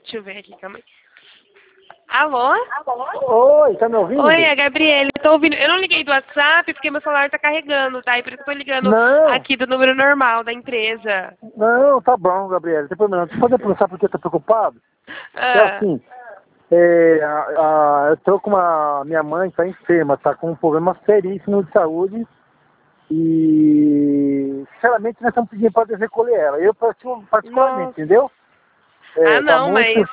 Deixa eu ver aqui, calma aí. Alô? Oi, tá me ouvindo? Oi, é a Gabriele. Tô ouvindo. Eu não liguei do WhatsApp porque meu celular tá carregando, tá? E por isso que eu tô ligando Não, aqui do número normal da empresa. não, tá bom, Gabriela, tem problema. Deixa eu fazer pensar porque eu tô preocupado. É Ah, assim, eu tô com minha mãe tá enferma, tá com um problema seríssimo de saúde e, sinceramente, nós estamos pedindo para recolher ela. Eu, particularmente, nossa. entendeu? Ah, Tá não, muito...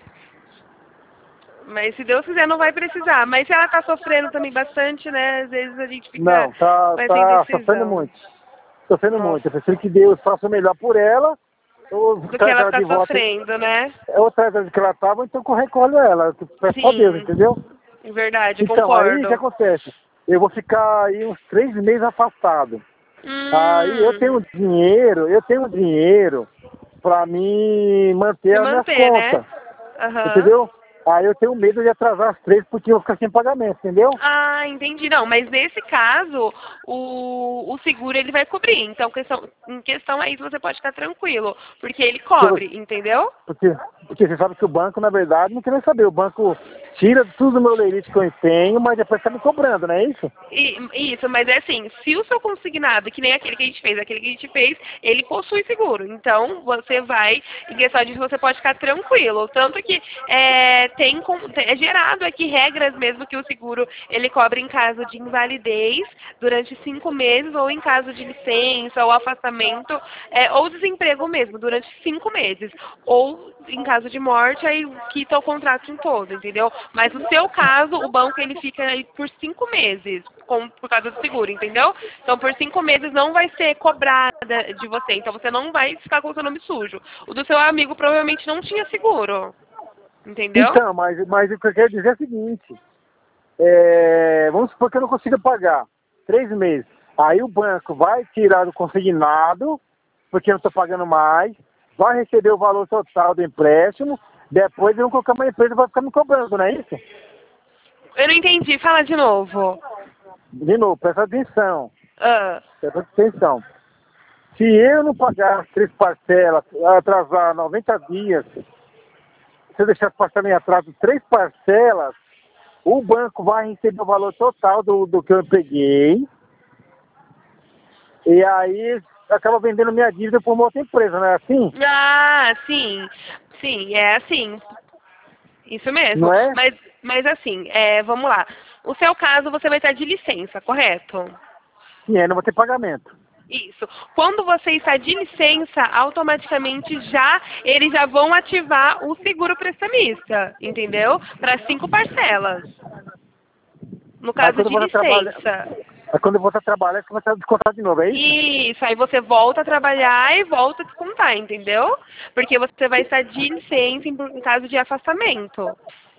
mas se Deus quiser não vai precisar. Mas se ela tá sofrendo também bastante, né? Às vezes a gente fica Não, tá, com essa tá sofrendo indecisão. muito. Sofrendo Nossa. muito. Eu prefiro que Deus faça o melhor por ela, ou Do que traz ela ela tá de volta, sofrendo, né? ou traz ela de que ela estava, então eu recolho ela. Eu peço só Deus, Sim, entendeu? verdade, Então, aí o que concordo. acontece? Eu vou ficar aí uns 3 meses afastado. Aí Hum, eu tenho dinheiro para me manter se as minhas manter, né? contas, Aham. entendeu? Aí eu tenho medo de atrasar as 3 porque eu vou ficar sem pagamento, entendeu? Ah, entendi. Não, mas nesse caso, o seguro ele vai cobrir. Então, em questão aí você pode ficar tranquilo, porque ele Porque, você- cobre, entendeu? porque, porque você sabe que o banco, na verdade, não quer nem saber. O banco tira tudo do meu leilite que eu tenho, mas depois tá me cobrando, não é isso? Isso, mas é assim, se o seu consignado, que nem aquele que a gente fez, ele possui seguro. Então, você vai, em questão disso, você pode ficar tranquilo. Tanto que é gerado aqui regras mesmo que o seguro, ele cobre em caso de invalidez durante 5 meses, ou em caso de licença, ou afastamento, ou desemprego mesmo, durante 5 meses. Ou em caso de morte, aí quita o contrato em todo, entendeu? Mas no seu caso, o banco ele fica aí por 5 meses, por causa do seguro, entendeu? Então por 5 meses não vai ser cobrada de você, então você não vai ficar com o seu nome sujo. O do seu amigo provavelmente não tinha seguro, entendeu? Então, mas o que eu quero dizer é o seguinte, vamos supor que eu não consiga pagar 3 meses. Aí o banco vai tirar do consignado, porque eu não estou pagando mais, vai receber o valor total do empréstimo, depois eu vou colocar uma empresa e vai ficar me cobrando, não é isso? Eu não entendi, fala de novo. De novo, presta atenção, Ah, presta atenção. Se eu não pagar as 3 parcelas, atrasar 90 dias, se eu deixar passar em atraso 3 parcelas, o banco vai receber o valor total do que eu peguei, e aí acaba vendendo minha dívida por uma outra empresa, não é assim? sim, sim, é assim. Isso mesmo. Não é? Mas assim, vamos lá. O seu caso você vai estar de licença, correto? Sim, aí não vou ter pagamento. Isso. Quando você está de licença, automaticamente eles já vão ativar o seguro prestamista, entendeu? Para 5 parcelas. No Aí caso quando eu de voltar a trabalhar, licença. aí quando eu voltar a trabalhar, você vai estar descontado de novo, é isso? Isso, aí você volta a trabalhar e volta a descontar, entendeu? Porque você vai estar de licença em caso de afastamento,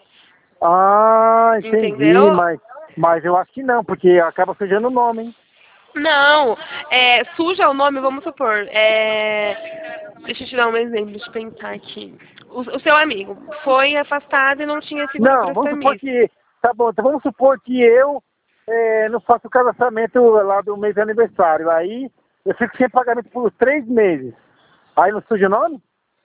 Ah, entendi, entendeu? mas eu acho que não, porque acaba sujando o nome, hein? Não, suja o nome, vamos supor. Deixa eu te dar um exemplo, deixa eu pensar aqui. O seu amigo foi afastado e não tinha seguro Não, vamos supor prestamista. que. Tá bom, então vamos supor que eu não faço o cadastramento lá do mês de aniversário. Aí eu fico sem pagamento por 3 meses. Aí não suja o nome?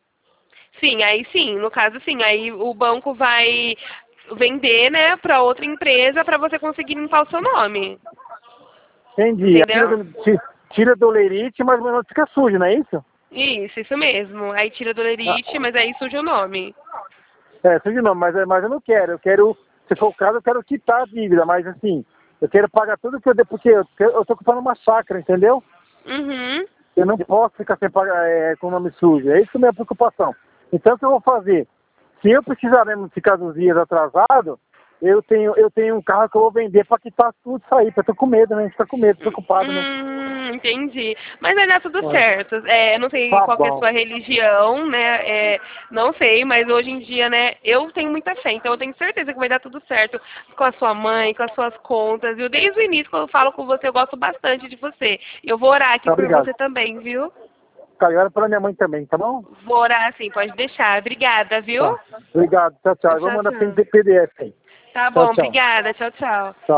Sim, no caso sim, aí o banco vai vender, né, para outra empresa para você conseguir limpar o seu nome, Entendi. Aí entendeu? tira do lerite, mas o meu nome fica sujo, não é isso? Isso mesmo. Aí tira do Ah, lerite, mas aí suja o nome. suja o nome, mas eu não quero. Eu quero, se for o caso, eu quero quitar a dívida, mas assim, eu quero pagar tudo que eu devo, porque eu tô ocupando uma chácara, entendeu? Uhum. Eu não posso ficar sem pagar, com o nome sujo. É isso que é a minha preocupação. Então, o que eu vou fazer? Se eu precisar mesmo ficar uns dias atrasado, eu tenho um carro que eu vou vender para quitar tudo isso aí. Porque eu tô com medo, né? Fica com medo, preocupado, né? Entendi. Mas vai dar tudo certo. Eu não sei Tá qual que é a bom. sua religião, né? Não sei, mas hoje em dia, né, eu tenho muita fé, então eu tenho certeza que vai dar tudo certo com a sua mãe, com as suas contas. E desde o início, quando eu falo com você, eu gosto bastante de você. Eu vou orar aqui Tá, por obrigado. você também, viu? Tá, e olha para minha mãe também, tá bom? Vou orar sim, pode deixar. Obrigada, viu? Tá. Obrigado. Tchau, tchau. Eu vou Tchau, mandar tchau. PDF aí. Tá Tchau, bom, tchau. obrigada. Tchau, tchau. Tchau.